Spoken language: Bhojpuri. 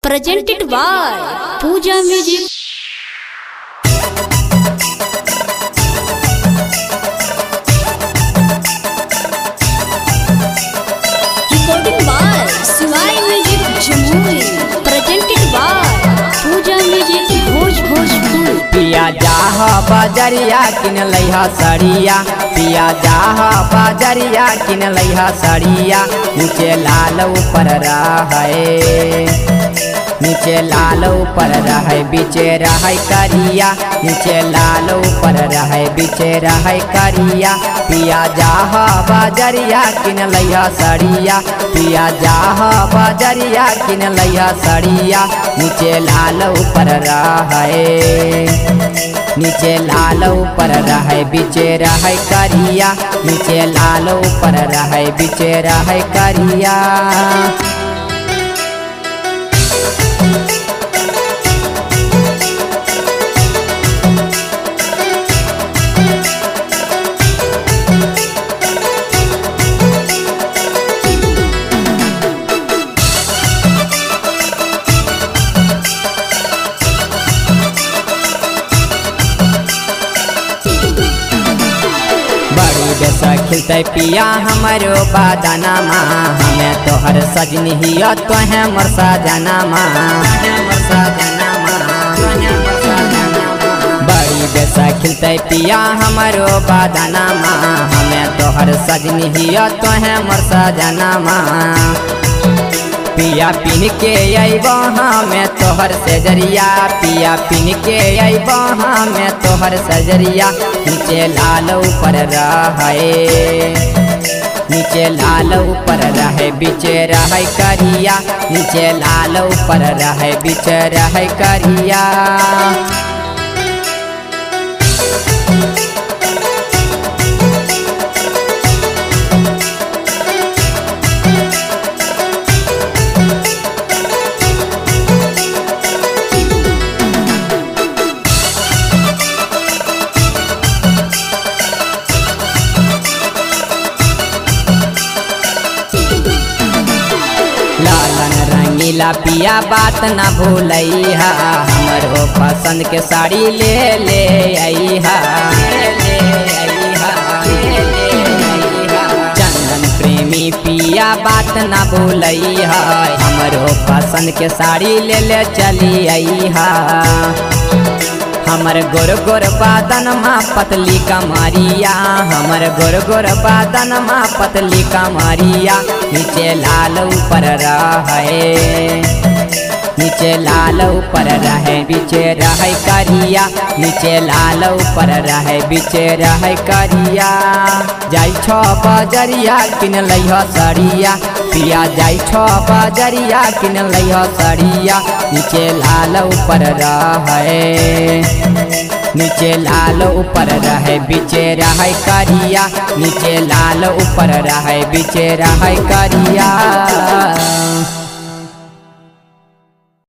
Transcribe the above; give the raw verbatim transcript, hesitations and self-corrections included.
presented by Pooja Music. Recording by Swai Music Jamui. Presented by Pooja Music Bhoj Bhojpur. पिया जाह बाजरिया किन लइहा सड़िया, पिया जाह बाजरिया किन लइहा सड़िया। नीचे लाल ऊपर रहे, नीचे लाल ऊपर रहे बीचे रहे करिया, नीचे लाल ऊपर रहे बीचे रहे करिया। पिया जाह बाजरिया किन लइहा सड़िया, पिया जाह बाजरिया किन लइहा सड़िया। नीचे लाल ऊपर रहे, नीचे लाल ऊपर रहे बीचे रहे करिया, नीचे लाल ऊपर रहे बीचे रहे करिया। जैसा खिलते पिया हमारो बादानामा, हमें तोहर सजनी हिया तो है मरसा जनामा। बड़ी जैसा खिलते पिया हमारो बादानामा, हमें तोहर सजनी हिया तो है मरसा जनामा। पिया पिन के अइबो में तोहर सजरिया, पिया पिन के अइबो में तोहर सजरिया। नीचे लाल ऊपर रहे, नीचे लाल ऊपर रहे बीचे रहे करिया, नीचे लाल ऊपर रहे बीचे रहे करिया। नीला पिया बात ना भूलैहा, हमरो पसंद के साड़ी ले ले अइहा। चंदन प्रेमी पिया बात ना भूलैहा, हमरो पसंद के साड़ी ले ले चली अइहा। हमर गोर गोर बादन माँ पतली कमरिया, हमर गोर गोर बादन माँ पतली कमरिया। नीचे लाल ऊपर रहे, नीचे लाल ऊपर रहे बीचे रहे करिया, नीचे लाल ऊपर रहे बीचे रहे करिया। जाई छो बाजरिया किन लइहा सड़िया, पिया जाई छो बाजरिया किन लइहा सड़िया। नीचे लाल ऊपर रहे, नीचे लाल ऊपर रहे बीचे रहे करिया, नीचे लाल ऊपर रहे बीचे रहे करिया।